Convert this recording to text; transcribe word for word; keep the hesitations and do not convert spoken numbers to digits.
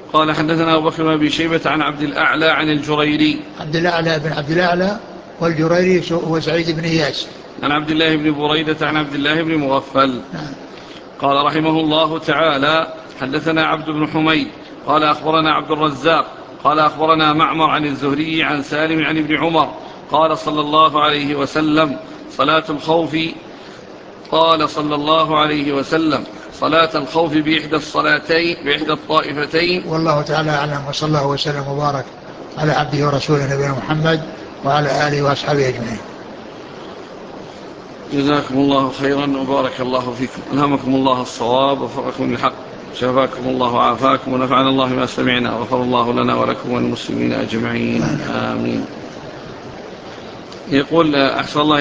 قال حدثنا أبو بكر بن أبي شيبة عن عبد الأعلى عن الجريري. عبد الأعلى بن عبد الأعلى والجريري هو سعيد بن إياس. عن عبد الله بن بريدة عن عبد الله بن مغفل. قال رحمه الله تعالى حدثنا عبد بن حميد قال أخبرنا عبد الرزاق قال أخبرنا معمر عن الزهري عن سالم عن ابن عمر قال صلى الله عليه وسلم صلاة الخوف قال صلى الله عليه وسلم صلاة الخوف بإحدى الصلاتين بإحدى الطائفتين. والله تعالى أعلم، وصلى الله وسلم وبارك على عبده ورسوله نبينا محمد وعلى آله وأصحابه أجمعين. جزاكم الله خيرا وبارك الله فيكم، ألهمكم الله الصواب وفقكم للحق، شفاكم الله وعافاكم ونفعنا الله ما سمعنا، وغفر الله لنا ولكم والمسلمين أجمعين، آمين. يقول أحسن الله